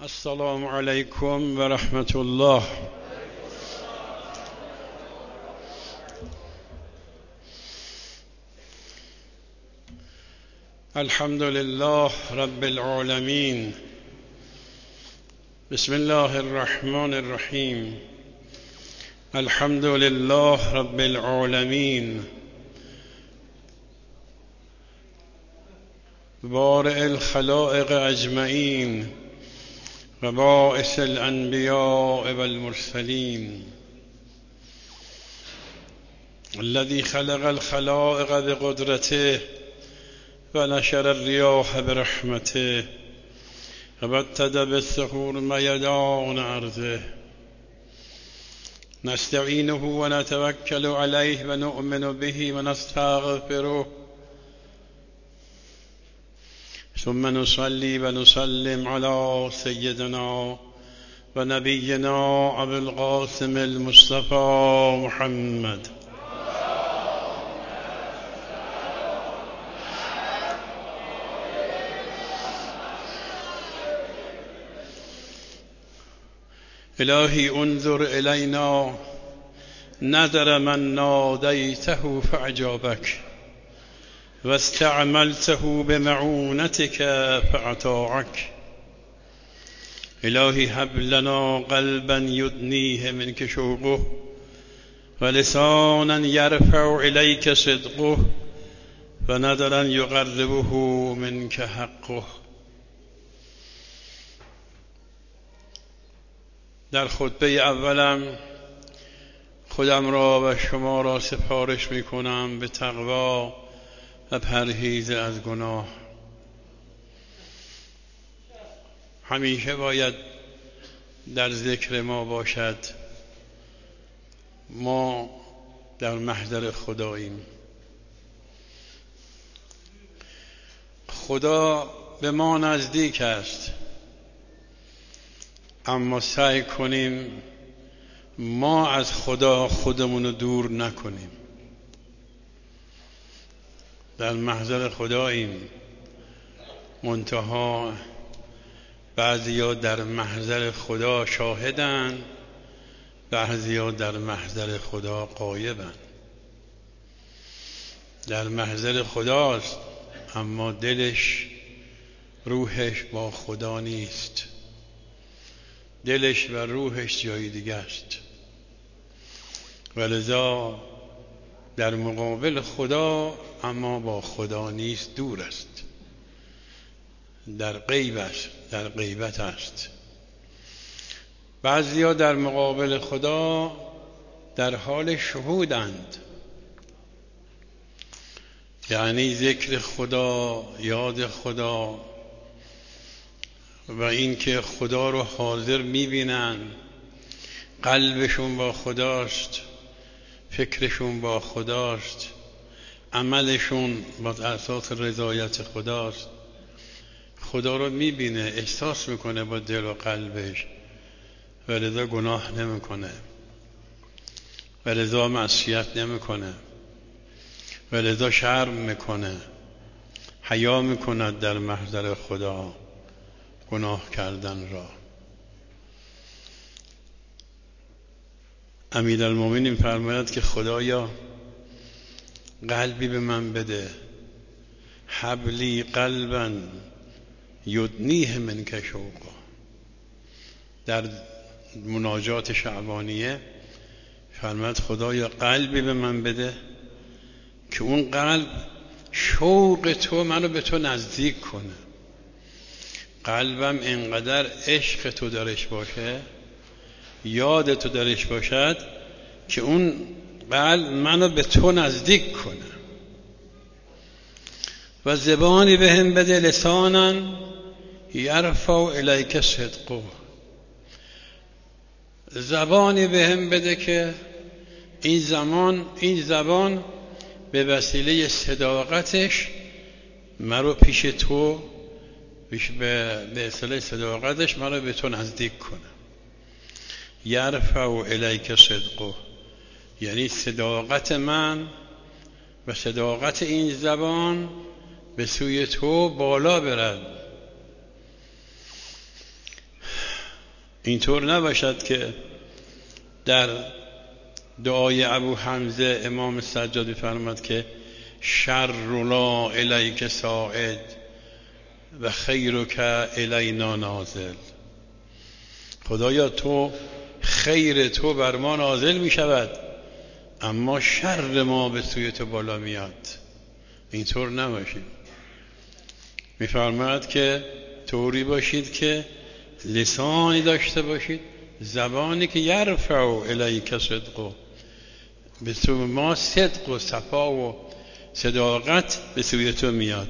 السلام عليكم ورحمة الله. الحمد لله رب العالمين. بسم الله الرحمن الرحيم. الحمد لله رب العالمين بارئ الخلائق أجمعين وباعث الأنبياء والمرسلين الذي خلق الخلائق بقدرته ونشر الرياح برحمته وبتد بالسحور ميدان أرضه نستعينه ونتوكل عليه ونؤمن به ونستغفره ثم نصلي ونسلم على سيدنا ونبينا أبي القاسم المصطفى محمد إلهي انظر إلينا نذر من ناديته فأجابك واستعملته بمعونتك فأطاعك. إلهي هب لنا قلبا يدنيه منك شوقه ولسانا يرفع إليك صدقه ونذرا يقربه منك حقه. در خطبه اولم خودم را و شما را سفارش می کنم به تقوا و پرهیز از گناه. همیشه باید در ذکر ما باشد ما در محضر خداییم. خدا به ما نزدیک است، اما سعی کنیم ما از خدا خودمون رو دور نکنیم. در محضر خداییم، منتها بعضیا در محضر خدا شاهدن، بعضیا در محضر خدا غایبن. در محضر خداست اما دلش روحش با خدا نیست، دلش و روحش جای دیگه است. ولذا در مقابل خدا اما با خدا نیست، دور است، در غیب است، در غیبت است. بعضیا در مقابل خدا در حال شهودند، یعنی ذکر خدا، یاد خدا و اینکه خدا رو حاضر میبینن، قلبشون با خداست، فکرشون با خداست، عملشون با اساس رضایت خداست. خدا رو میبینه، احساس میکنه با دل و قلبش، ولذا گناه نمیکنه، ولذا معصیت نمیکنه، ولذا شرم میکنه، حیا میکند در محضر خدا گناه کردن را. امیرالمومنین فرماید که خدایا قلبی به من بده، حبلی قلبا یدنیه منک شوقا. در مناجات شعبانیه فرماید خدایا قلبی به من بده که اون قلب شوق تو منو به تو نزدیک کنه. قلبم اینقدر عشق تو درش باشه، یاد تو درش باشد که اون قلب منو به تو نزدیک کنه. و زبانی بهم بده، لسانا یرفع الیک صدقه. زبانی بهم بده که این زبان به وسیله صداقتش مرا پیش تو، به اصطلاح صداقتش مرا به تو نزدیک کنه. یرفع الیک صدقه یعنی صداقت من و صداقت این زبان به سوی تو بالا برد. اینطور نباشد که در دعای ابو حمزه امام سجاد فرماد که شر لا الیک صاعد و خیرک الینا نازل. خدایا تو خیر تو بر ما نازل می شود اما شر ما به سوی تو بالا میاد. اینطور نباشید. میفرماید که طوری باشید که لسانی داشته باشید، زبانی که یرفع الیک صدق، به سوی ما صدق و صفا و صداقت به سوی تو میاد.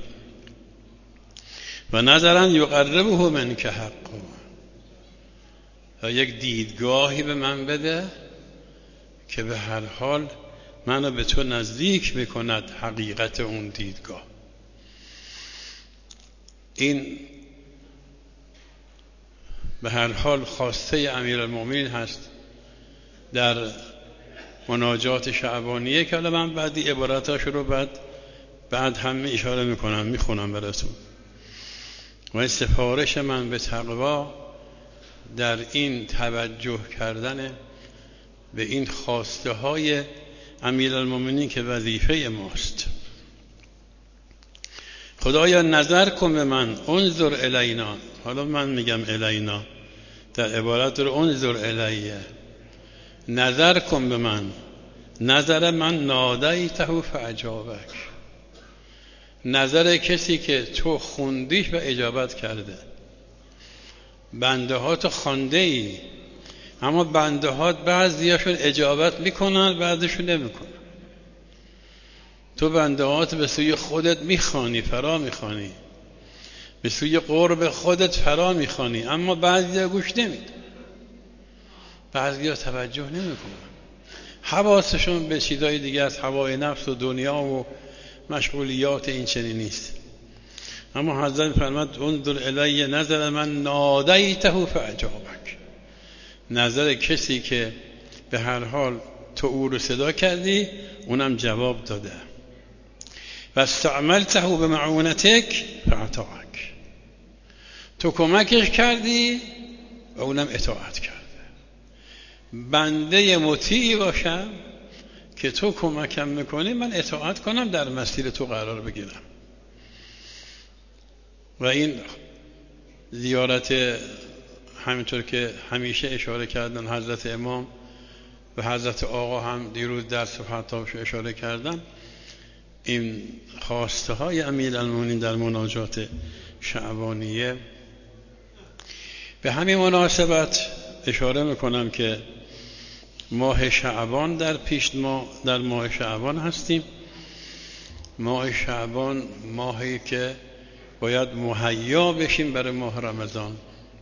و نظرا یقربه منک حق، و یک دیدگاهی به من بده که به هر حال منو به تو نزدیک میکند حقیقت اون دیدگاه. این به هر حال خواسته امیرالمومنین هست در مناجات شعبانیه که حالا من بعدی عباراتاش رو بعد همه اشاره میکنم، میخونم براتون. و سفارش من به تقوا در این توجه کردن به این خواسته های امیرالمومنین که وظیفه ماست. خدایا نظر کن به من، انظر الینا. حالا من میگم الینا، در عبارت رو انظر الیه، نظر کن به من. نظر من نادیته فاجابک، نظر کسی که تو خوندیش و اجابت کرده. بنده ها تو خوانده ای، اما بنده ها بعضیاشون اجابت میکنن بعضیشون نمیکنن. تو بنده هات به سوی خودت میخوانی، فرا میخوانی، به سوی قرب خودت فرا میخوانی، اما بعضیا گوش نمیدن، بعضیا توجه نمیکنن، حواسشون به چیزای دیگه از هوای نفس و دنیا و مشغولیات این چنین نیست. اما حضرت فرمود انظر الی نظر من نادیته فاجابک، نظر کسی که به هر حال تو او رو صدا کردی اونم جواب داده. و استعملته بمعونتک فاطاعک، تو کمکش کردی و اونم اطاعت کرده. بنده مطیعی باشم که تو کمکم میکنی، من اطاعت کنم، در مسیر تو قرار بگیرم. و این زیارت همینطور که همیشه اشاره کردن حضرت امام و حضرت آقا هم دیروز در صفحاتش اشاره کردن، این خواسته های امیرالمومنین در مناجات شعبانیه. به همین مناسبت اشاره میکنم که ماه شعبان در ماه شعبان هستیم. ماه شعبان ماهی که باید مهیا بشیم برای ماه رمضان.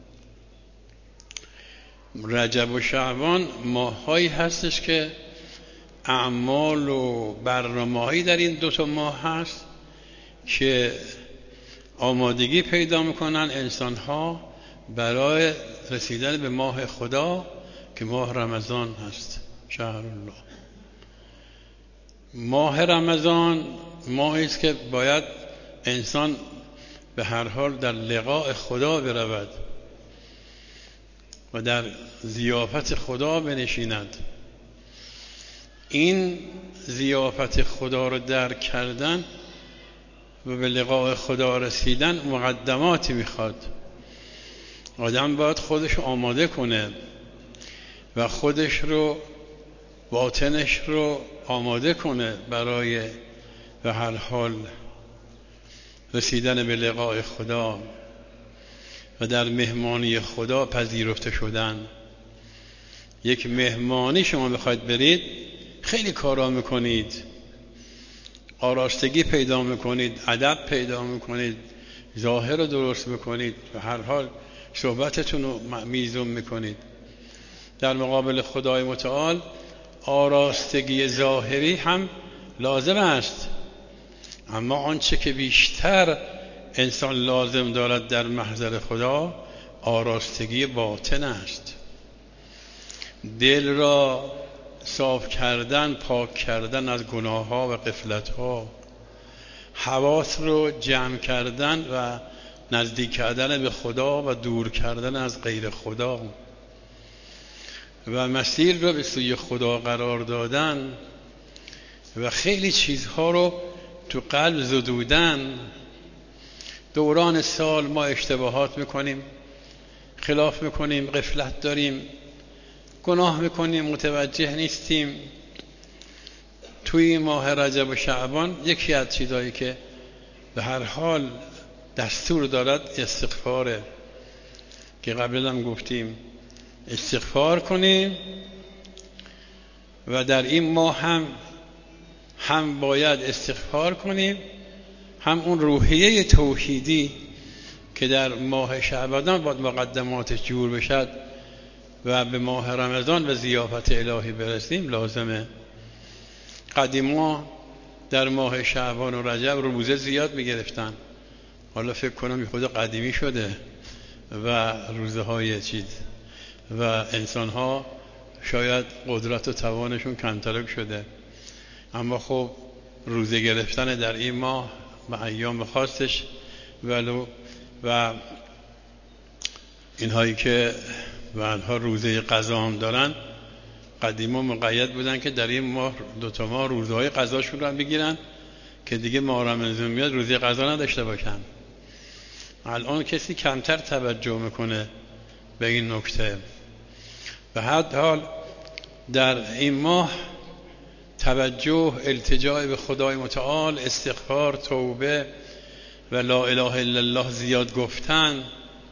رجب و شعبان ماهایی هستش که اعمال و برنامه‌هایی در این دو تا ماه هست که آمادگی پیدا میکنن انسان‌ها برای رسیدن به ماه خدا که ماه رمضان هست، شهر الله. ماه رمضان ماهی است که باید انسان به هر حال در لقاء خدا برود و در ضیافت خدا بنشیند. این ضیافت خدا رو درک کردن و به لقاء خدا رسیدن مقدماتی میخواد. آدم باید خودش آماده کنه و خودش رو، باطنش رو آماده کنه برای به هر حال رسیدن به لقاء خدا و در مهمانی خدا پذیرفته شدن. یک مهمانی شما بخواید برید، خیلی کارا میکنید، آراستگی پیدا میکنید، ادب پیدا میکنید، ظاهر رو درست میکنید، و هر حال صحبتتون رو میزون میکنید. در مقابل خدای متعال آراستگی ظاهری هم لازم است، اما آنچه که بیشتر انسان لازم دارد در محضر خدا آراستگی باطن است. دل را صاف کردن، پاک کردن از گناه ها و غفلت ها، حواس رو جمع کردن و نزدیک کردن به خدا و دور کردن از غیر خدا. و مسیر رو به سوی خدا قرار دادن و خیلی چیزها رو تو قلب زدودن. دوران سال ما اشتباهات میکنیم، خلاف میکنیم، غفلت داریم، گناه میکنیم، متوجه نیستیم. توی ماه رجب و شعبان یکی از چیزایی که به هر حال دستور دارد استغفاره که قبلا هم گفتیم استغفار کنیم و در این ماه هم باید استغفار کنیم، هم اون روحیه توحیدی که در ماه شعبان باید مقدماتش جور بشد و به ماه رمضان و ضیافت الهی برسیم لازمه. قدیما در ماه شعبان و رجب روزه زیاد میگرفتن، حالا فکر کنم خود قدیمی شده و روزه های چیز و انسان ها شاید قدرت و توانشون کمترک شده، اما خب روزه گرفتن در این ماه و ایام خاصش ولو و اینهایی که بعدها روزه قضا هم دارن قدیما مقید بودن که در این ماه 2 ماه روزه های قضاشون رو هم بگیرن که دیگه ماه رمضان میاد روزه قضا نداشته باشن. الان کسی کمتر توجه میکنه به این نکته. به هر حال در این ماه توجه، التجاء به خدای متعال، استغفار، توبه و لا اله الا الله زیاد گفتن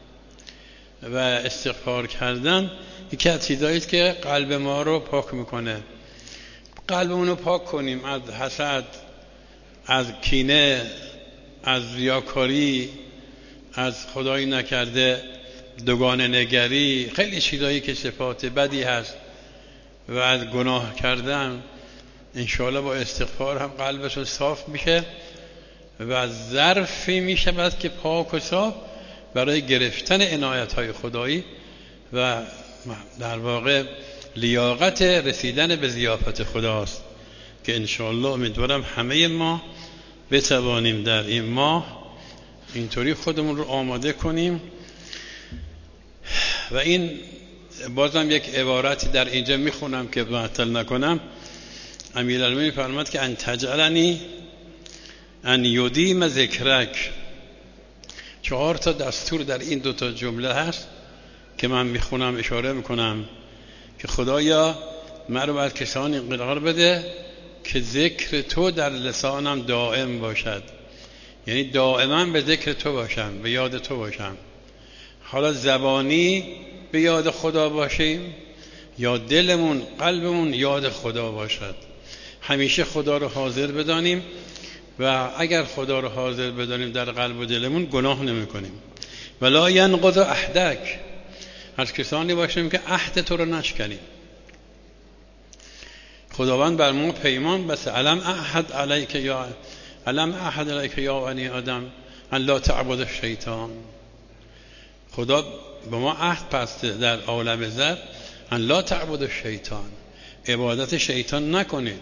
و استغفار کردن یکی از چیزایی است که قلب ما رو پاک میکنه. قلبمون رو پاک کنیم از حسد، از کینه، از ریاکاری، از خدایی نکرده دوگانه نگری، خیلی چیزایی که صفات بدی هست و از گناه کردن. انشاءالله با استغفار هم قلبتون صاف میشه و ظرفی میشه بعد که پاک و صاف برای گرفتن عنایت‌های خدایی و در واقع لیاقت رسیدن به ضیافت خداست که انشاءالله امیدوارم همه ما بتوانیم در این ماه اینطوری خودمون رو آماده کنیم. و این بازم یک عبارتی در اینجا میخونم که معطل نکنم. امیرالمومنین فرمود که ان تجعلنی ان یدیم ذکرک. 4 دستور در این 2 جمله هست که من میخونم، اشاره میکنم که خدایا من رو از کسانی قرار بده که ذکر تو در لسانم دائم باشد، یعنی دائما به ذکر تو باشم، به یاد تو باشم. حالا زبانی به یاد خدا باشیم یا دلمون قلبمون یاد خدا باشد. همیشه خدا رو حاضر بدانیم و اگر خدا رو حاضر بدانیم در قلب و دلمون گناه نمی کنیم. ولا ینقض عهدک، از کسانی باشیم که عهد تو رو نشکنیم. خداوند بر ما پیمان بسته، الم اعهد علیک یا بنی آدم ان لا تعبد الشیطان. خدا به ما عهد بسته در عالم زر ان لا تعبد الشیطان، عبادت شیطان نکنید.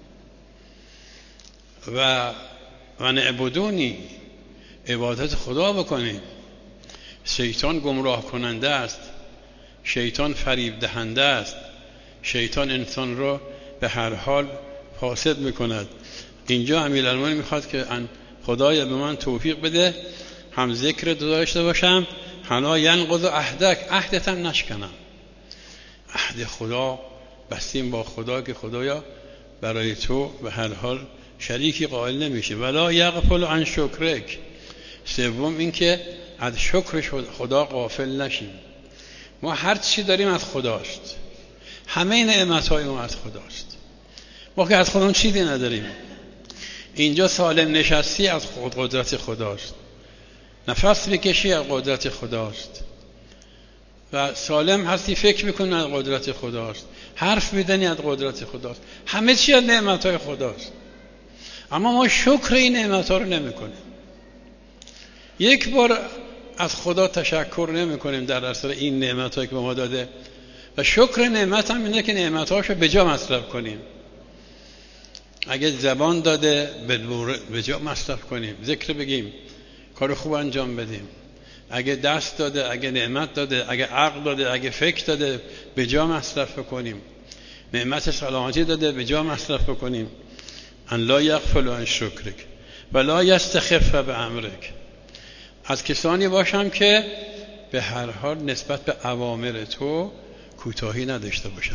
و نعبدونی، عبادت خدا بکنید. شیطان گمراه کننده است، شیطان فریب دهنده است، شیطان انسان رو به هر حال فاسد میکند. اینجا امیرالمومنین میخواد که خدایا به من توفیق بده هم ذکر داشته باشم، حالا ینقض عهدک، عهدتم نشکنم. عهد خدا بستیم با خدا که خدایا برای تو به هر حال شریکی قائل نمیشه. ولا یغفل عن شکرک. سوم این که از شکر خدا غافل نشیم. ما هر چی داریم از خداست، همه نعمت‌های ما از خداست. ما که از خدا چیزی نداریم. اینجا سالم نشستی از قدرت خداست، نفس بکشی از قدرت خداست و سالم هستی فکر میکنی از قدرت خداست، حرف میزنی از قدرت خداست، همه چی از نعمت‌های خداست. اما ما شکر این نعمت‌ها رو نمی‌کنیم. یک بار از خدا تشکر نمی‌کنیم در اثر این نعمت‌هایی که به ما داده و شکر نعمت هم اینه که نعمت‌هاشو به جا مصرف کنیم. اگه زبان داده به جا مصرف کنیم، ذکر بگیم، کار خوب انجام بدیم اگه دست داده، اگه نعمت داده، اگه عقل داده، اگه فکر داده، به جا مصرف کنیم. نعمت سلامتی داده، به جا مصرف کنیم. ان لا یغفل عن شکرک و لا یستخف بامرک. از کسانی باشم که به هر حال نسبت به اوامر تو کوتاهی نداشته باشم.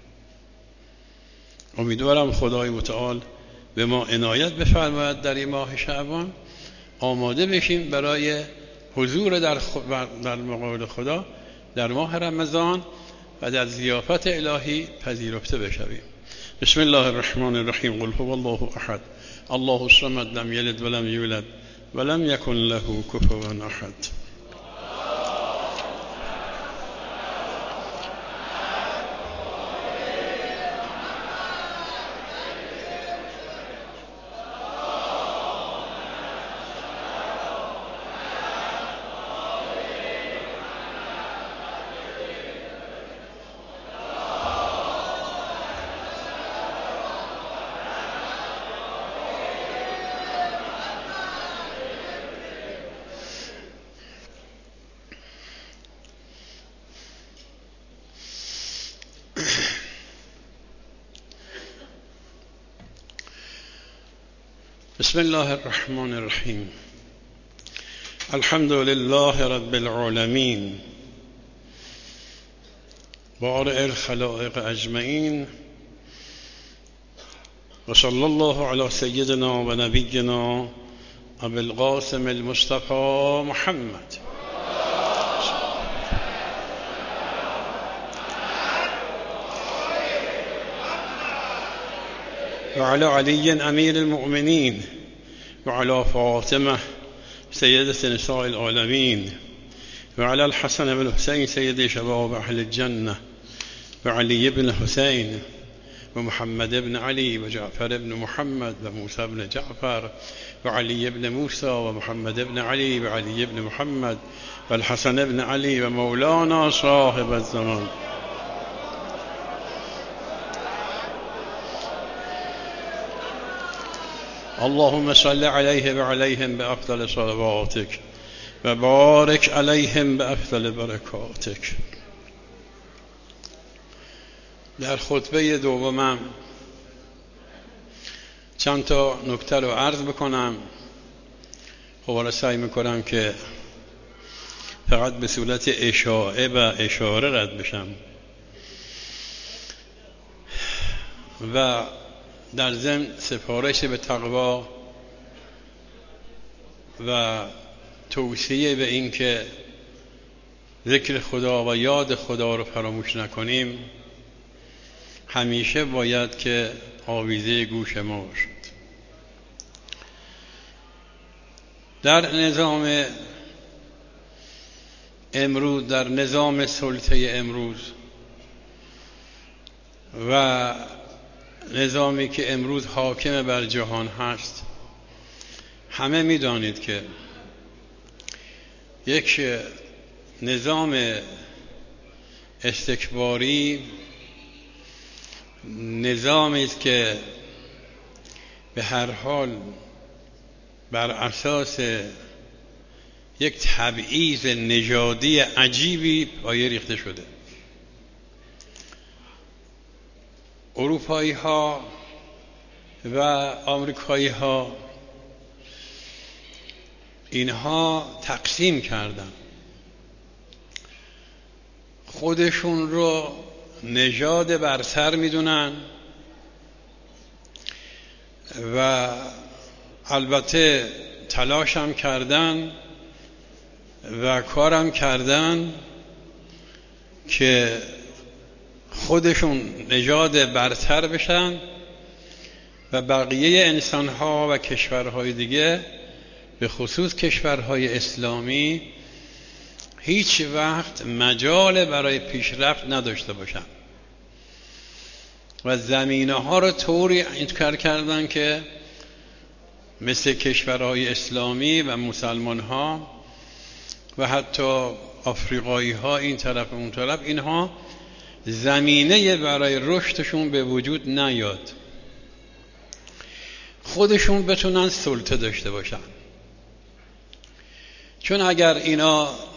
امیدوارم خدای متعال به ما عنایت بفرماید در این ماه شعبان آماده بشیم برای حضور در مقابل خدا در ماه رمضان و در ضیافت الهی پذیرفته بشویم. بسم الله الرحمن الرحیم. قل هو الله احد الله الصمد لم یلد ولم یولد ولم یکن له کفوا احد. بسم الله الرحمن الرحیم. الحمد لله رب العالمین بارئ الخلائق اجمعین و صلی الله علی سیدنا و نبینا ابی القاسم المصطفى محمد و علی علی امیر المؤمنین و علی فاطمه سیدة نساء العالمین و علی الحسن بن حسین سید شباب اهل الجنه و علی بن حسین و محمد بن علی و جعفر بن محمد و موسی بن جعفر و علی بن موسی و محمد بن علی و علی بن محمد و الحسن بن علی و مولانا صاحب الزمان. اللهم صل عليه وعليهم بأفضل صلواتك وبارك عليهم بأفضل بركاتك. در خطبه دومم چند تا نکته رو عرض بکنم. خب سعی میکنم که فقط به صورت اشاعه و اشاره رد بشم و در ضمن سفارش به تقوا و توصیه به این که ذکر خدا و یاد خدا رو فراموش نکنیم همیشه باید که آویزه گوش ما باشد. در نظام امروز، در نظام سلطه امروز و نظامی که امروز حاکم بر جهان هست، همه می‌دانید که یک نظام استکباری، نظامی است که به هر حال بر اساس یک تبعیض نژادی عجیبی پایه ریخته شده. اروپایی ها و آمریکایی ها اینها تقسیم کردن، خودشون رو نژاد برتر میدونن و البته تلاش هم کردن و کارم کردن که خودشون نژاد برتر بشن و بقیه انسانها و کشورهای دیگه به خصوص کشورهای اسلامی هیچ وقت مجال برای پیشرفت نداشته باشن و زمینه ها رو طوری انتخاب کردن که مثل کشورهای اسلامی و مسلمان ها و حتی آفریقایی ها این طرف و اون طرف، اینها زمینه برای رشدشون به وجود نیاد، خودشون بتونن سلطه داشته باشن. چون اگر اینا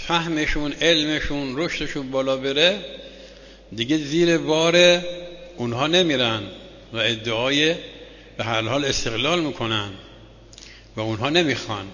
فهمشون، علمشون، رشدشون بالا بره، دیگه زیر بار اونها نمیرن و ادعای به هر حال استقلال میکنن و اونها نمیخوان.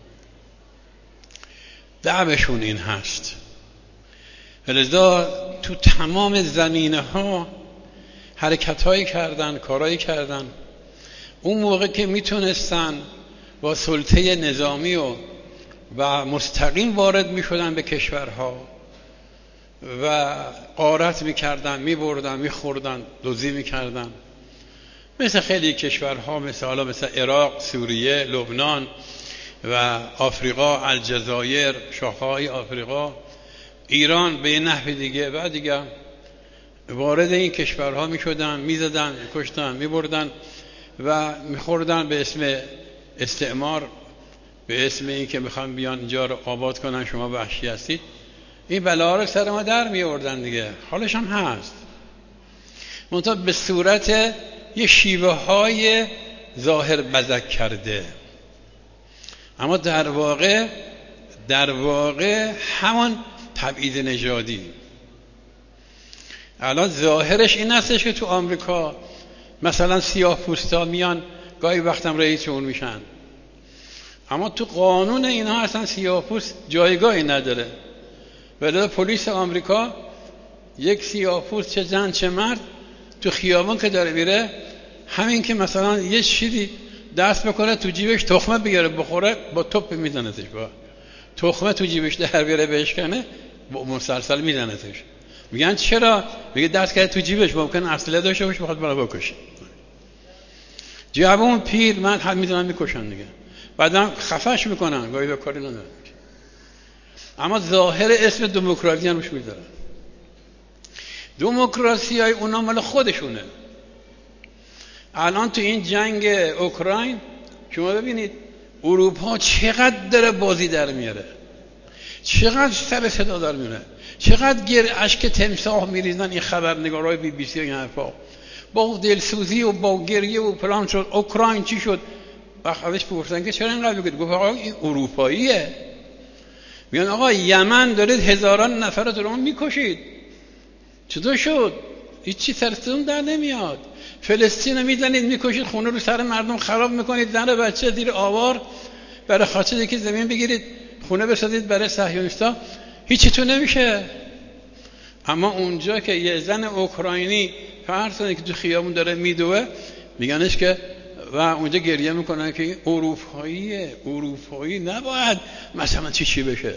دعوشون این هست. لذا تو تمام زمینه ها حرکت هایی کردن، کارهایی کردن. اون موقع که میتونستن با سلطه نظامی و مستقیم وارد میشدن به کشورها و غارت میکردن، میبردن، میخوردن، دزدی میکردن، مثل خیلی کشورها، مثل عراق، سوریه، لبنان و آفریقا، الجزایر، شاخه‌های آفریقا، ایران به یه نحو دیگه. بعد دیگه وارد این کشورها میشدن، میزدن، میکشتن، میبردن و میخوردن به اسم استعمار، به اسم این که میخوان بیان اینجا رو آباد کنن، شما وحشی هستید. این بلاها رو سر ما در میوردن دیگه. حالش هم هست، منتها به صورت یه شیوه های ظاهر بزک کرده، اما در واقع همون تبعیض نژادی. الان ظاهرش این هستش که تو آمریکا مثلا سیاه پوستا میان گاهی وقتم رئیس اون میشن، اما تو قانون اینا اصلا سیاه پوست جایگاهی نداره. ولی پلیس آمریکا یک سیاه پوست، چه زن چه مرد، تو خیابان که داره میره، همین که مثلا یه چیزی دست بکنه تو جیبش تخمه بگیره بخوره، با توپ میزنتش، با تخمه تو جیبش در بیاره بشکنه، با مسلسل میزنتش. میگن چرا؟ میگه دست کرده تو جیبش، ممکن اسلحه داشته باشه بخواد بالا بکشه. جوون پیر من حد میزنن میکشن دیگه، بعدم خفش میکنن، گاهی به کاری ندارن، اما ظاهر اسم دموکراسی هم روش میذارن. دموکراسی های اونا مال خودشونه. الان تو این جنگ اوکراین شما ببینید اروپا چقدر داره بازی در میاره، چقدر سر صدا در میاره، چقدر اشک تمساح میریزن این خبرنگارای بی بی سی و این حرفا، با دلسوزی و با گریه و پلان شد اوکراین چی شد. وقت ازش پرسیدن که چرا اینقدر بگید، گفت آقا این اروپاییه. میگن آقا یمن دارید هزاران نفر رو دارون میکشید، چطور شد؟ هیچی سرتون در نمیاد. فلسطین رو میزنید میکشید، خونه رو سر مردم خراب میکنید، زن و بچه زیر آوار، برای خاطر که زمین بگیرید خونه بسازید برای صهیونیستا، هیچی تو نمیشه. اما اونجا که یه زن اوکراینی فرض کنید که تو خیابون داره میدوه، میگنش که و اونجا گریه میکنن که این اروپایی نباید مثلا چی بشه.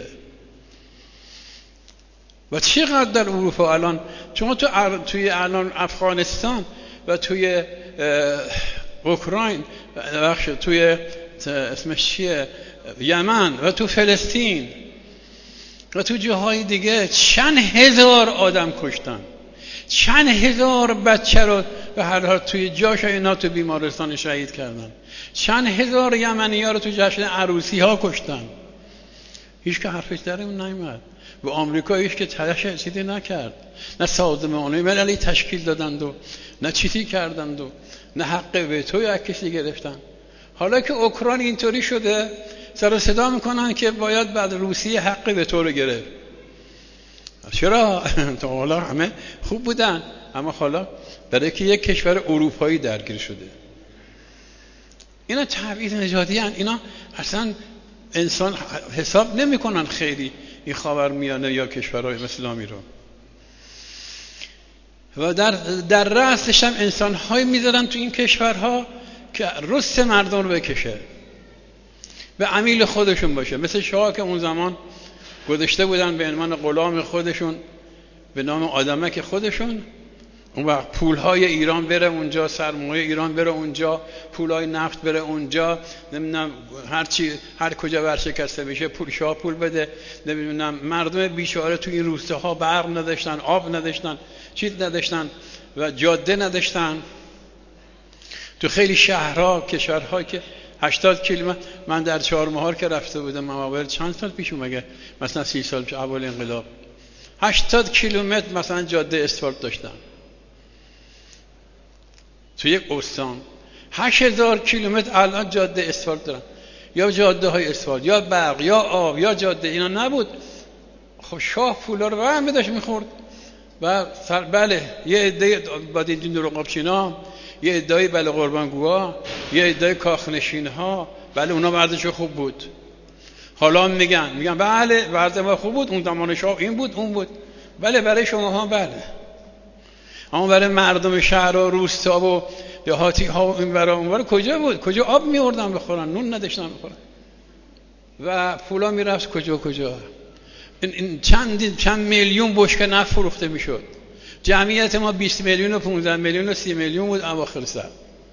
و چقدر در اروپا الان شما توی الان افغانستان و توی اوکراین، توی اسمش چیه، یمن و تو فلسطین و تو جاهای دیگه چند هزار آدم کشتن، چند هزار بچه رو به هر حال توی جاش اینا تو بیمارستان شهید کردن، چند هزار یمنی ها رو تو جشن عروسی ها کشتن. هیچ که حرفش در اون نیامد. و آمریکا هیچ که تلاش چیزی نکرد، نه سازمان مللی تشکیل دادند و نه چیزی کردند و نه حق وتو یا کسی گرفتن. حالا که اوکراین اینطوری شده سر و صدا میکنن که باید بعد روسیه حق وتو رو گرفت. چرا؟ تا حالا همه خوب بودن، اما حالا برای که یک کشور اروپایی درگیر شده. اینا تبعیض نژادی ان. اینا اصلا انسان حساب نمیکنن خیلی این خاورمیانه یا کشورهای اسلامی رو. و در رأسش هم انسان‌هایی میذارن تو این کشورها که رست مردم رو بکشه، به عمیل خودشون باشه، مثل شاه که اون زمان گذاشته بودن به عنوان غلام خودشون به نام آدمک خودشون. اون وقت پولهای ایران بره اونجا، سرمایه ایران بره اونجا، پولهای نفت بره اونجا، نمیدونم هر کجا ورشکسته بشه شاه پول بده، نمیدونم مردم بیچاره تو این روستاها برق نداشتن، آب نداشتن، چیز نداشتن و جاده نداشتن. تو خیلی شهرها، کشورها که 80 کیلومتر، من در چهارمحال که رفته بودم مواقع چند سال پیش اومده، مثلا 30 سال پیش اول انقلاب، 80 کیلومتر مثلا جاده اسفالت داشتن تو یک استان. 8000 کیلومتر الان جاده اسفالت دارن، یا جاده های اسفالت یا برق یا آب یا جاده، اینا نبود. خب شاه پولا رو هم داشت میخورد و بله یه عده بعد این نورقابچینا، یه عده بله قربانگوها، یه عده کاخنشین‌ها، بله اونا وضعشون خوب بود. حالا میگن بله وضع ما خوب بود، اون زمان شاه این بود اون بود. بله برای شماها بله، اما برای مردم شهر و روستا و دهاتی ها و این برا اون برا کجا بود؟ کجا آب میوردن بخورن؟ نون نداشتن بخورن و پولا میرفت کجا. این چند میلیون بشکه نفت فروخته میشد. جمعیت ما 20 میلیون و 15 میلیون و 30 میلیون بود اواخر سر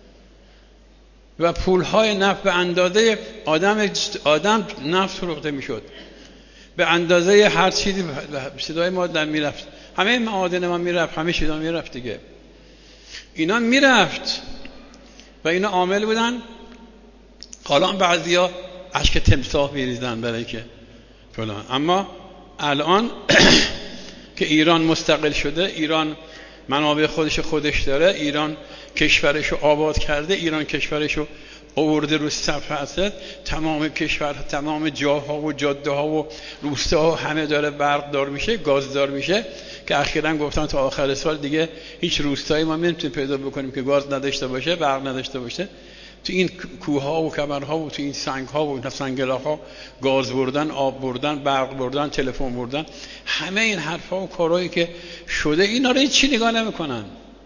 و پولهای نفت به اندازه آدم نفت فروخته میشد، به اندازه هر چیزی صدای ما در میرفت، همه معادن ما میرفت، همه چیزا میرفت دیگه. اینا میرفت و اینا عامل بودن. حالا بعضیا اشک تمساح میریزن برای که فلان. اما الان که ایران مستقل شده، ایران منابع خودش داره، ایران کشورشو آباد کرده، ایران کشورشو آورده رو صفحه، تمام کشور، تمام جاها و جاده ها و روستاها همه داره برق دار میشه، گاز دار میشه، که اخیراً گفتن تا آخر سال دیگه هیچ روستایی ما نمیتونیم پیدا بکنیم که گاز نداشته باشه، برق نداشته باشه. تو این کوه‌ها و کمرها و تو این سنگ‌ها و سنگلاخ‌ها گاز بردن، آب بردن، برق بردن، تلفن بردن، همه این حرفا و کارهایی که شده اینا رو هیچ نگاه نمی‌کنن.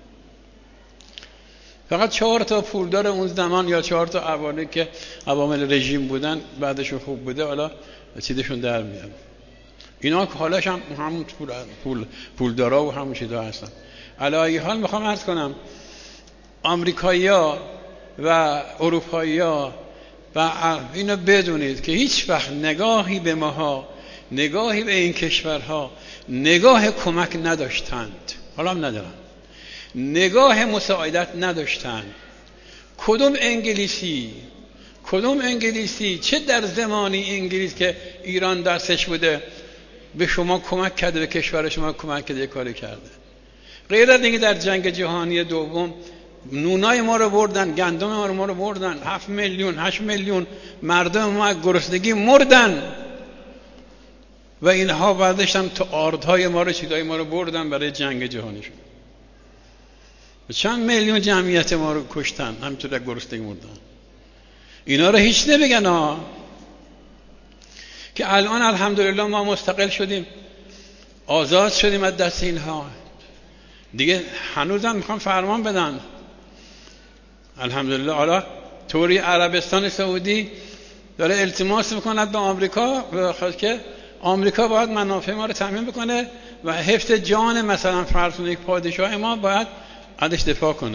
فقط 4 تا پولدار اون زمان یا 4 تا عوامل که عوامل رژیم بودن بعدشون خوب بوده، حالا چیزشون در میاد. اینا که حالاش هم همون پولدارا و همون چیزا هستن. علی ای حال میخوام عرض کنم آمریکایی‌ها و اروپایی‌ها و اینو بدونید که هیچ وقت نگاهی به ماها، نگاهی به این کشورها، نگاه کمک نداشتند، حالا هم ندارن، نگاه مساعدت نداشتند. کدوم انگلیسی چه در زمانی انگلیس که ایران دستش بوده به شما کمک کرده، به کشور شما کمک کرده، کاری کرده؟ غیر از اینکه در جنگ جهانی دوم نونای ما رو بردن، گندم ما رو بردن، 7 میلیون 8 میلیون مردم ما گرسنگی مردن و اینها بعدش هم تو آردهای ما رو، چیزای ما رو بردن برای جنگ جهانیشون. چند میلیون جمعیت ما رو کشتن، همینطور در گرسنگی مردن. اینا رو هیچ نمیگن ها. که الان الحمدلله ما مستقل شدیم، آزاد شدیم از دست اینها، دیگه هنوزم میخوام فرمان بدن الحمدلله. حالا طوری عربستان سعودی داره التماس میکنه به آمریکا که آمریکا باید منافع ما رو تامین بکنه و حفظ جان مثلا فرض کنید یک پادشاه ما باید ازش دفاع کنه.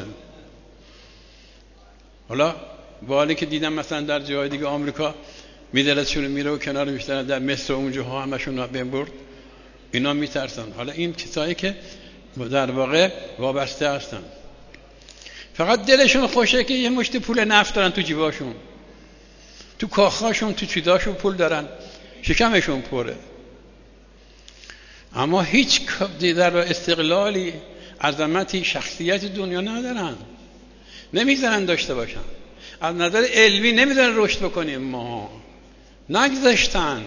حالا بالی که دیدم مثلا در جای دیگه آمریکا میدلشون میره و کنار میشتن، در مصر و اونجاها همشون بین برد، اینا میترسن. حالا این کسایی که در واقع وابسته هستن فقط دلشون خوشه که یه مشت پول نفت دارن تو جیباشون، تو کاخاشون، تو چیزاشون پول دارن، شکمشون پره، اما هیچ در استقلالی، عظمتی، شخصیت دنیا ندارن، نمیذارن داشته باشن. از نظر علمی نمیذارن رشد بکنیم، ما نگذاشتن،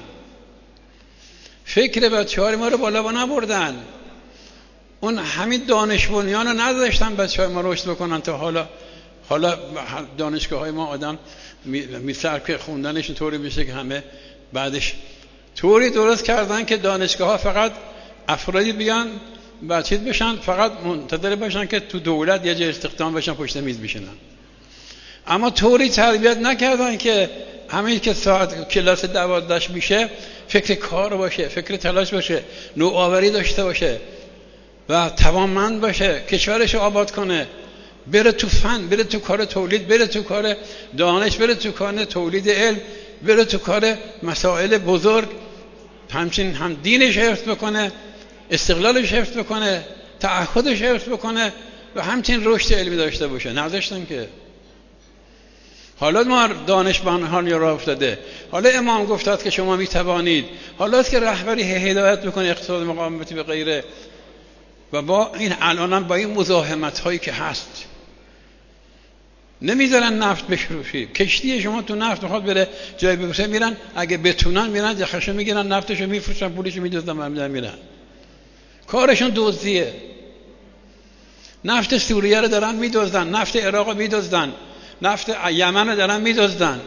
فکر بچه‌های ما رو بالا نبردن، اون همین دانش بنیان رو نذاشتن بچه‌های ما رشد بکنن. تا حالا دانشگاه‌های ما آدم می‌سر که خوندنش طوری بشه که همه بعدش طوری درست کردن که دانشگاه‌ها فقط افرادی بیان و چیز بشن، فقط منتظر باشن که تو دولت یه جای استخدام بشن، پشت میز بشینن. اما طوری تربیت نکردن که همین که ساعت کلاس 12 میشه فکر کار باشه، فکر تلاش باشه، نوآوری داشته باشه و توانمند باشه، کشورش رو آباد کنه، بره تو فن، بره تو کار تولید، بره تو کار دانش، بره تو کار تولید علم، بره تو کار مسائل بزرگ، همچنین هم دینش حفظ بکنه، استقلالش حفظ بکنه، تعهدش حفظ بکنه و همچنین رشد علمی داشته باشه. نذاشتن که. حالا ما دانشمندان یا راه افتاده، حالا امام گفتاد که شما میتوانید، حالا است که رهبری هدایت میکنه اقتصاد مقاومتی به غیره. و با این الانم با این مزاحمت هایی که هست نمیذارن نفت بفروشی. کشتی شما تو نفت میخواد بره جای بفروشه، میرن اگه بتونن میرن یخشو میگیرن، نفتشو میفروشن، پولشو میدزدن، میرن. کارشون دزدیه. نفت سوریه رو دارن میدزدن، نفت عراق رو میدزدن، نفت یمن رو دارن میدزدن.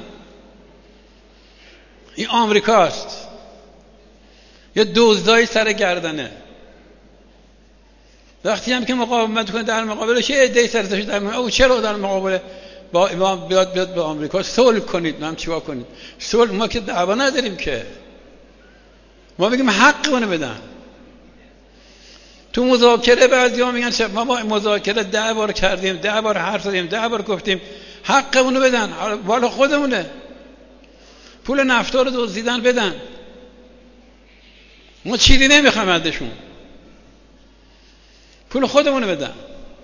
این آمریکاست، یه دزدای سر گردنه. وقتی هم که مقاومت کنه در مقابلش یه عده‌ای سرش در او چرا در مقابل با بیاد به آمریکا صلح کنید، نم چیکار کنید؟ صلح ما که دعوا نداریم که، ما بگیم حقمون بدن. تو مذاکره بعضی‌ها میگن ما با مذاکره 10 بار کردیم، 10 بار حرف زدیم، 10 بار گفتیم حقمون بدن، والا خودمونه. پول نفتا رو دزدیدن بدن، ما چیزی نمیخوایم ازشون، پول خودمون بدن،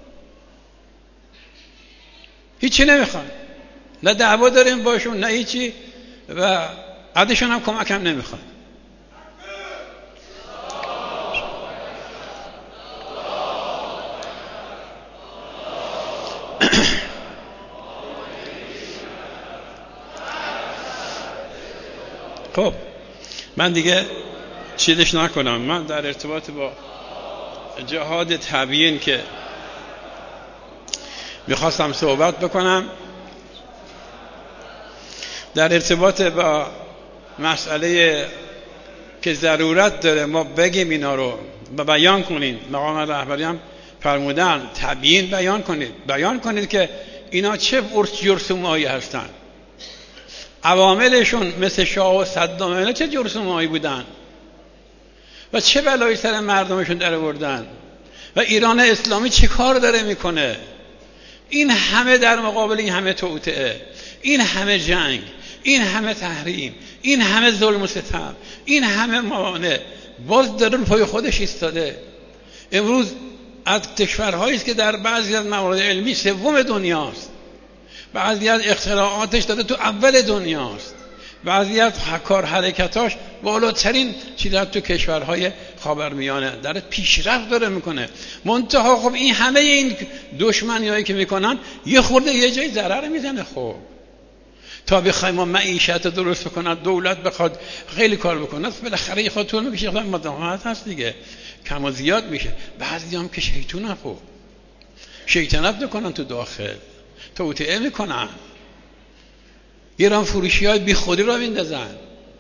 هیچی نمیخوان، نه دعوا داریم باشون نه هیچی، و ازشون هم کمک هم نمیخوان. خب من دیگه چیزش نکنم. من در ارتباط با جهاد تبیین که میخواستم صحبت بکنم، در ارتباط با مسئله که ضرورت داره ما بگیم اینا رو بیان کنیم. مقام رهبری هم فرمودن تبیین بیان کنید که اینا چه جرثومایی هستن. عواملشون مثل شاه و صدام اینا چه جرثومایی بودن و چه بلایی سر مردمشون در آوردن و ایران اسلامی چه کار داره میکنه. این همه در مقابل این همه توطئه، این همه جنگ، این همه تحریم، این همه ظلم و ستم، این همه موانع، باز داره رو پای خودش ایستاده. امروز از کشورهایی است که در بعضی از موارد علمی سوم دنیاست، بعضی از اختراعاتش داره تو اول دنیاست، بعضی از کار حرکتاش بالاترین چیزا تو کشورهای خاورمیانه داره پیشرفت داره میکنه. منتها خب این همه این دشمنیایی که میکنن یه خورده یه جای ضرر میزنه. خب تا بخوایم ما معیشت درست بکنن، دولت بخواد خیلی کار بکنه، بالاخره یه خود طول میکشه، مداومت هست دیگه، کم و زیاد میشه. بعضی هم که شیطونه، خب شیطنت میکنن تو داخل، توطئه میکنن، ایران فروشی های بی خودی رو میندازن،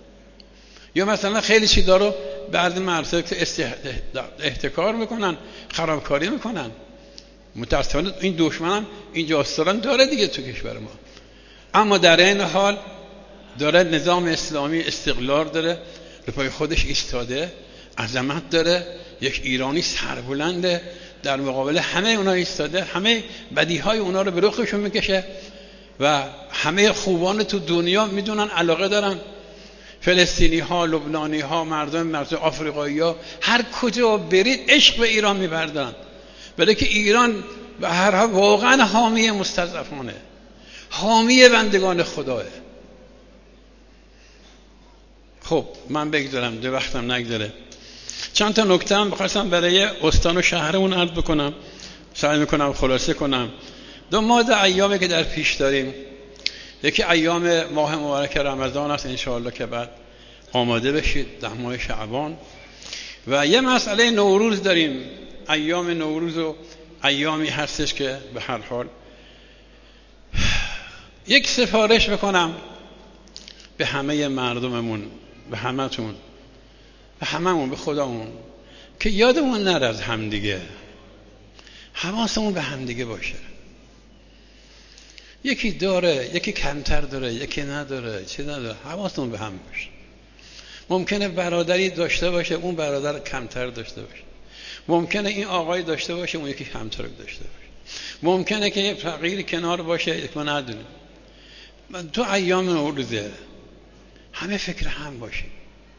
یا مثلا خیلی چیزا رو بعضی مدرسه احتکار میکنن، خرابکاری میکنن. متاسفانه این دشمن هم اینجا استران داره دیگه تو کشور ما. اما در این حال داره نظام اسلامی استقلال داره، به پای خودش ایستاده، عظمت داره، یک ایرانی سربلنده، در مقابل همه اونا ایستاده، همه بدیهای اونا رو به رخشون میکشه و همه خوبان تو دنیا میدونن، علاقه دارن. فلسطینی ها، لبنانی ها، مردم آفریقایی ها، هر کجا برید عشق به ایران میبردن، برای که ایران به هر حال واقعا حامی مستضعفانه، حامی بندگان خداه. خب من بگذارم دو وقتم نگذره. چند تا نکته هم بخواستم برای استان و شهرمون عرض بکنم، سعی میکنم خلاصه کنم. 2 ماه ایامی که در پیش داریم، یکی ایام ماه مبارک رمضان است انشاءالله که بعد آماده بشید، 10 ماه شعبان، و یه مسئله نوروز داریم. ایام نوروز و ایامی هستش که به هر حال یک سفارش بکنم به همه مردممون، به همتون، به هممون، به خدامون، که یادمون نره از همدیگه، حواسمون به همدیگه باشه. یکی داره، یکی کمتر داره، یکی نداره، چی نداره، حواسمون به هم باشه. ممکنه برادری داشته باشه، اون برادر کمتر داشته باشه. ممکنه این آقای داشته باشه، اون یکی کمتر داشته باشه. ممکنه که یه فقیر کنار باشه، یک ما ندونه. تو ایام نوروزه همه فکر هم باشیم.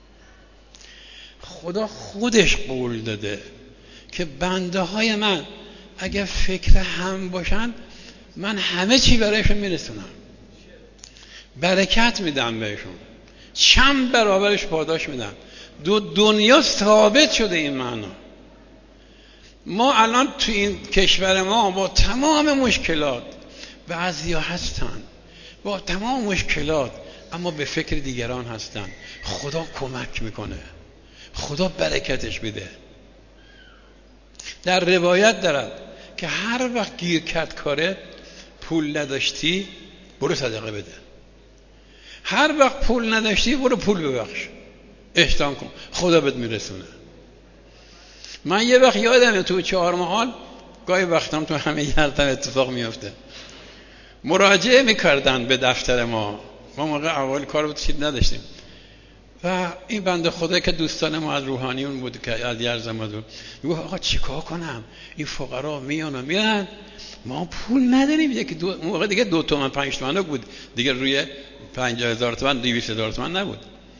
خدا خودش قول داده که بنده های من اگر فکر هم باشن، من همه چی برایشون میرسونم، برکت میدم بهشون، چند برابرش پاداش میدم. دنیا ثابت شده این معنا. ما الان تو این کشور ما با تمام مشکلات، بعضیا هستن با تمام مشکلات اما به فکر دیگران هستن. خدا کمک میکنه، خدا برکتش بده. در روایت دارد که هر وقت گیر کرد کاره، پول نداشتی برو صدقه بده، هر وقت پول نداشتی برو پول ببخش، احسان کن، خدا بهت میرسونه. من یه وقت یادمه تو 4 محال گاهی وقتم تو همه یلدم اتفاق میفته، مراجعه میکردن به دفتر ما موقع اول کار بود چیز نداشتیم و این بنده خدا که دوستان ما از روحانیون بود که از یرزم بود میگفت آقا چیکار کنم، این فقرا میان ما پول نداریم. یکی موقع دیگه 2 تومن 5 تومن بود دیگه، روی 50,000 تومن 200,000 تومن نبود.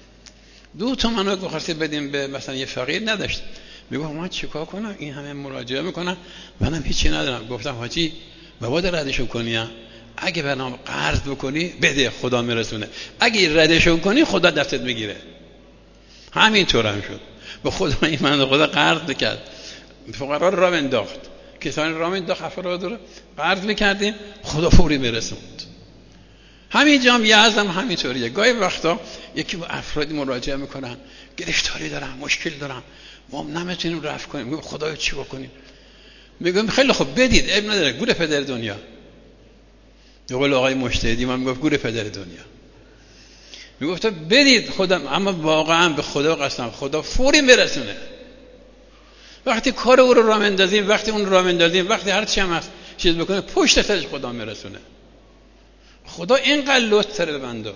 2 تومن رو بخواستید بدیم به مثلا یه فقیر نداشت. میگفت من چیکار کنم، این همه مراجعه میکنن منم هیچی ندارم. گفتم حاجی مبادا ردشون کنی، اگه برنامه قرض بکنی بده خدا میرسونه، اگه ردشون کنی خدا دستت میگیره. همینطور هم شد. به خدا این من خدا قرض میکرد، فقرا رو راه انداخت، کسانی راه انداخت، افراد رو قرض میکردیم خدا فوری میرسوند. همینجا هم یزدم همینطوریه. گاهی وقتا یکی با افرادی مراجعه میکنن گرفتاری دارم، مشکل دارم، ما نمیتونیم رفع کنیم. میگم خدایا چی بکنیم؟ میگم خیلی خوب بدید، عیب نداره، گور پدر دنیا. قول آقای مجتهدی من میگفت گور پدر دنیا. میگفت بدید خدا، اما واقعا به خدا قسم خدا فوری میرسونه. وقتی کار او رو راه اندازیم، وقتی اون راه اندازیم، وقتی هر چی هم هست چیز بکنه پشت سرش خدا میرسونه. خدا اینقدر لطف داره به بنداش.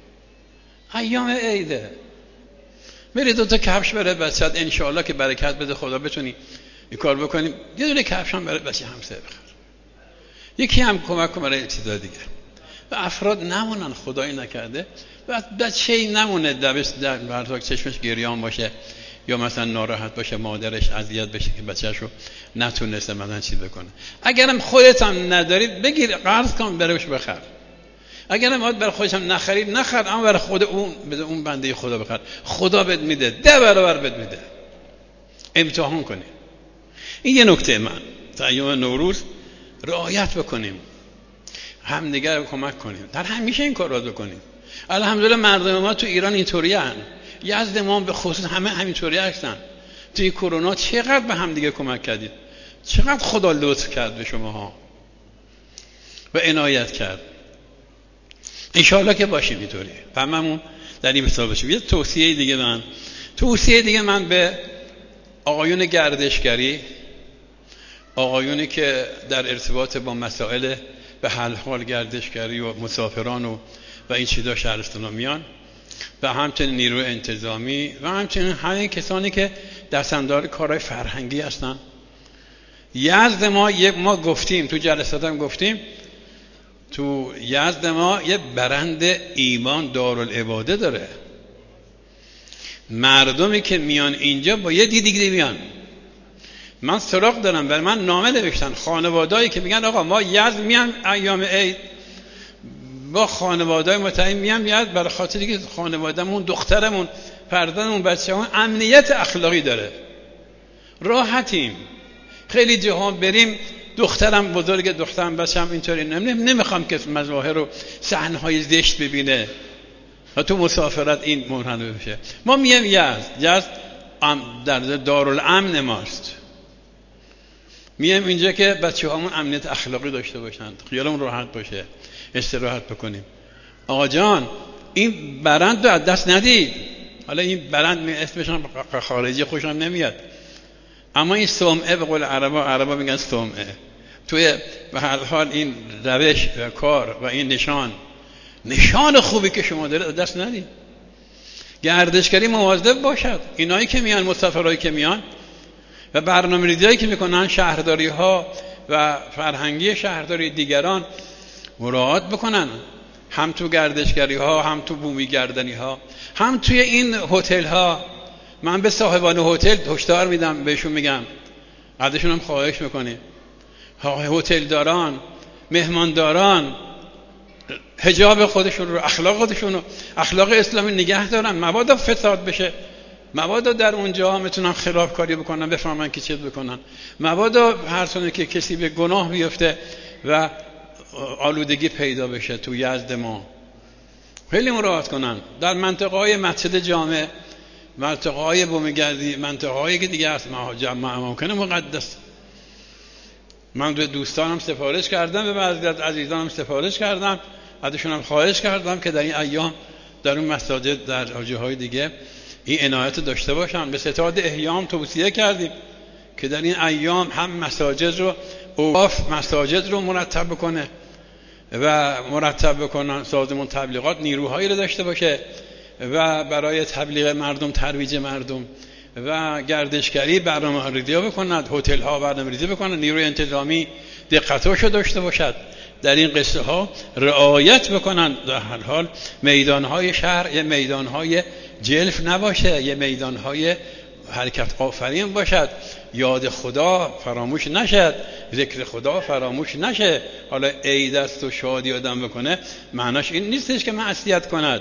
ایام عیده میری 2 تا کفش برای بچه‌ت ان شاء الله که برکت بده خدا بتونی این کار بکنیم، یه دونه کفش هم برای بچه همسایه بخر، یکی هم کمک کن برای چیزا دیگه. و افراد نمونن خدایی نکرده و بچه‌ای نمونه در برزاک چشمش گریان باشه یا مثلا ناراحت باشه، مادرش اذیت بشه که بچه‌شو نتونسته مثلا چیز بکنه. اگرم خودت هم ندارید بگیر قرض کن برایش بخر، اگرم باید برای خودش هم نخرید نخر، اما برای خود اون بده، اون بنده خدا بخر، خدا بهت میده 10 برابر بهت میده. امتحان کنیم. این یه نکته من تا ایام نوروز رعایت بکنیم، همدیگر رو کمک کنیم، در همیشه این کار رو بکنیم. الحمدلله مردم ما تو ایران اینطوری هستن، یزد ما به خصوص همه همینطوری هستن. توی کرونا چقدر به هم دیگه کمک کردید، چقدر خدا لطف کرد به شماها و عنایت کرد. انشاءالله که باشیم اینطوری، هممون در این مثال باشیم. یه توصیه دیگه من به آقایون گردشگری، آقایونی که در ارتباط با مسائل به هر حال گردشگری و مسافران و این چیزا شهرستانا میان و همچنین نیروی انتظامی و همچنین همه کسانی که دستاندار کارهای فرهنگی هستن. یزد ما گفتیم تو جلسات هم گفتیم، تو یزد ما یه برند ایمان دارالعباده داره. مردمی که میان اینجا با یه دیگه میان. من سراغ دارم، برای من نامه نوشتن خانوادهایی که میگن آقا ما یزد میام ایام عید با خانواده‌های متعین میام یزد برای خاطری که خانوادهمون، دخترمون، فرزندمون، بچه‌مون امنیت اخلاقی داره، راحتیم. خیلی جاها بریم دخترم بزرگ، دخترم بچه‌م اینطوری نمیخوام که مظاهر و صحنه‌های زشت ببینه و تو مسافرت این منحل بشه. ما میام یزد در دارالامن ماست، میام اینجا که بچه‌هامون امنیت اخلاقی داشته باشن، خیالمون راحت باشه، استراحت بکنیم. آقا جان این برند رو از دست ندید. حالا این برند اسمش هم خارجی خوشم نمیاد، اما این سمعه به قول عربا میگن سمعه، توی به هر حال این روش و کار و این نشان خوبی که شما دارید از دست ندید. گردشگری مواظب باشد. اینایی که میان، مسافرایی که میان و برنامه‌ریزیایی که میکنن، شهرداری ها و فرهنگی شهرداری دیگران مراعات بکنن، هم تو گردشگری ها، هم تو بومی گردنی ها، هم توی این هتل ها. من به صاحبان هتل هشدار میدم، بهشون میگم، ازشون هم خواهش میکنیم، هتل داران، مهمانداران حجاب خودشون رو، اخلاق خودشون رو، اخلاق اسلامی نگه دارن، مبادا فساد بشه، مبادا در اونجا میتونن خلافکاری بکنن، بفهمن که چه بکنن، مبادا هر سونه که کسی به گناه بیفته و آلودگی پیدا بشه تو یزد ما، خیلی مراعات کنن. در منطقه های مسجد جامع، منطقه های بومگردی، منطقه هایی که دیگه هست ممکنه مقدس. من به دوستانم سفارش کردم، به بعضی از عزیزانم سفارش کردم، ازشون هم خواهش کردم که در این ایام در اون مساجد در جاهای دیگه این عنایت داشته باشن. به ستاد احیام توصیه کردیم که در این ایام هم مساجد رو، اوقاف مساجد رو مرتب بکنه و مرتب بکنن، سازمان تبلیغات نیروهایی رو داشته باشه و برای تبلیغ مردم، ترویج مردم و گردشگری برنامه‌ریزی بکنند، هتل ها برنامه‌ریزی بکنند، نیروی انتظامی دقتاشو داشته باشد، در این قصه ها رعایت بکنند. در هر حال میدان های شهر یه میدان های جلف نباشه، یه میدان های حرکت آفرین باشد، یاد خدا فراموش نشد، ذکر خدا فراموش نشه. حالا عید است و شادی آدم بکنه، معناش این نیستش که معصیت کند.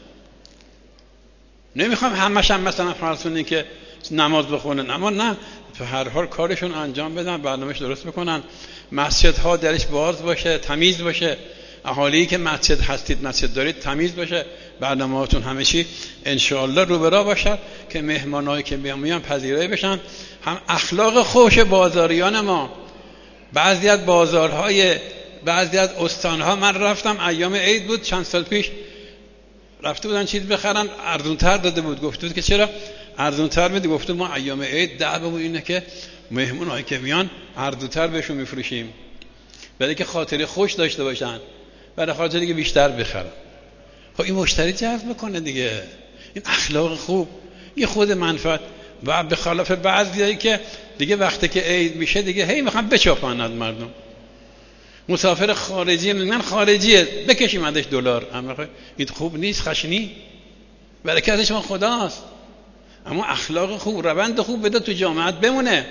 نمیخوام همش هم مثلا فرض کنین که نماز بخونن، اما نه، تو هر حال کارشون انجام بدن، برنامه‌اش درست بکنن، مسجدها درش باز باشه، تمیز باشه، اهالی که مسجد هستید، مسجد دارید، تمیز باشه، برنامه‌هاتون همه چی انشاءالله رو به راه باشد که مهمانایی که میان پذیرایی بشن. هم اخلاق خوش بازاریان ما، بعضی از بازارهای بعضی از استانها، من رفتم ایام عید بود چند سال پیش، رفته بودن چیز بخرن، ارزونتر داده بود، گفته بود که چرا ارزونتر میدی؟ گفته ما ایام عید دعوامون اینه که مهمونایی که میان ارزونتر بهشون میفروشیم، برای که خاطره خوش داشته باشن، برای خاطری که بیشتر بخرن. خب این مشتری جذب میکنه دیگه، این اخلاق خوب، این خود منفعت. و به خلاف بعضیایی که دیگه وقتی که عید میشه دیگه هی میخوان بچاپن از مردم. مسافر خارجی میگن خارجیه بکشیم ازش دلار، اما این خوب نیست، خشنی، برکتش من خداست. اما اخلاق خوب، روند خوب بده تو جامعه بمونه.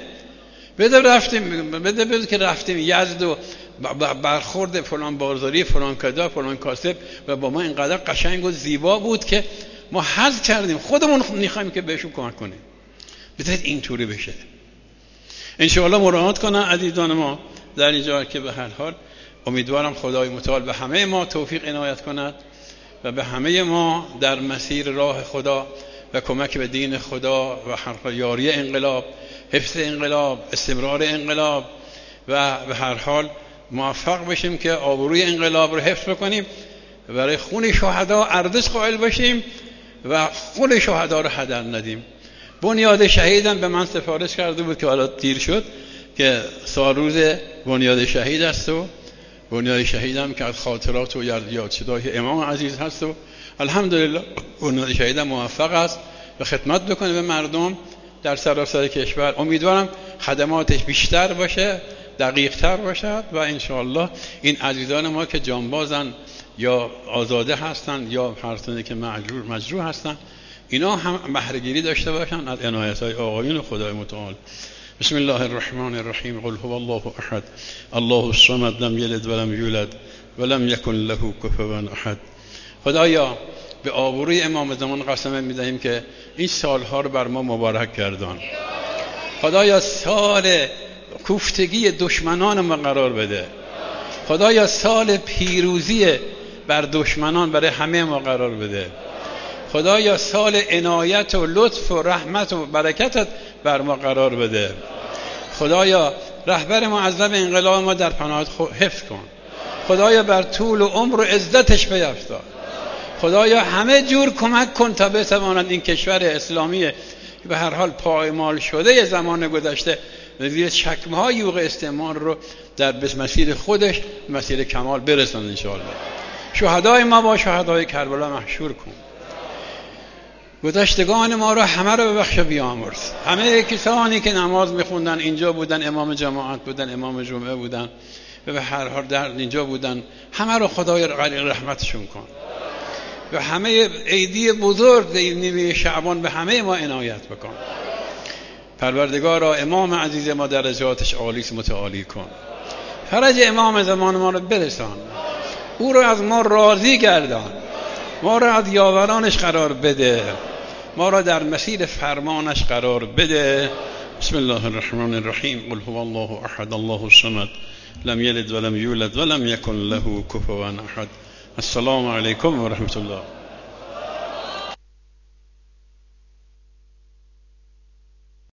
بده که رفتیم یزد و برخورد فلان بازاری، فلان کدا، فلان کاسب و با ما اینقدر قشنگ و زیبا بود که ما حظ کردیم، خودمون میخوایم که بهشون کمک کنیم. بذارید اینطوری بشه. انشاءالله مراعات کنن عزیزان ما در اینجا که به هر حال امیدوارم خدای متعال به همه ما توفیق عنایت کند و به همه ما در مسیر راه خدا و کمک به دین خدا و یاری انقلاب، حفظ انقلاب، استمرار انقلاب و به هر حال موفق بشیم که آبروی انقلاب رو حفظ بکنیم، برای خون شهدا ارزش قائل باشیم و خون شهدا رو هدر ندیم. بنیاد شهیدم به من سفارش کرده بود که حالا دیر شد که سال روز بنیاد شهید است و بنیاد شهیدم که از خاطرات و یادشدهای امام عزیز هست و الحمدلله بنیاد شهیدم موفق است و خدمت بکنه به مردم در سراسر کشور. امیدوارم خدماتش بیشتر باشه، دقیق تر باشد و انشاءالله این عزیزان ما که جانبازن یا آزاده هستن یا هرچند که مجروح هستن، اینا هم بهره‌گیری داشته باشن از عنایت‌های آقایون خدای متعال. بسم الله الرحمن الرحیم. قل هو الله احد الله الصمد لم یلد ولم یولد ولم یکن له کفوا احد. خدایا به آبروی امام زمان قسم می‌دهیم که این سالها رو بر ما مبارک گردان. خدایا سال کوفتگی دشمنان ما قرار بده. خدایا سال پیروزی بر دشمنان برای همه ما قرار بده. خدایا سال عنایت و لطف و رحمت و برکتت بر ما قرار بده. خدایا رهبر معظم انقلاب ما در پناهت حفظ کن. خدایا بر طول و عمر و عزتش بیفزا. خدایا همه جور کمک کن تا بتواند این کشور اسلامی که به هر حال پایمال شده زمان گذشته زیر چکمه های یوغ استعمار رو در مسیر خودش مسیر کمال برساند انشاءالله. شهدای ما با شهدای کربلا محشور کن. گذشتگان ما رو همه رو ببخش و بیامرز. همه کسانی که نماز میخوندن اینجا بودن، امام جماعت بودن، امام جمعه بودن و به هر حال در اینجا بودن، همه رو خدای رحمتشون کن. و همه عیدی بزرگ نیمه شعبان به همه ما عنایت بکن. پروردگارا امام عزیز ما درجاتش عالی متعالی کن. فرج امام زمان ما رو برسان. او رو از ما راضی گردان. ما را از یاورانش قرار بده، ما را در مسیر فرمانش قرار بده بسم الله الرحمن الرحیم. قل هو الله احد الله الصمد لم یلد ولم یولد ولم یکن له کفوا احد. السلام علیکم و رحمت الله.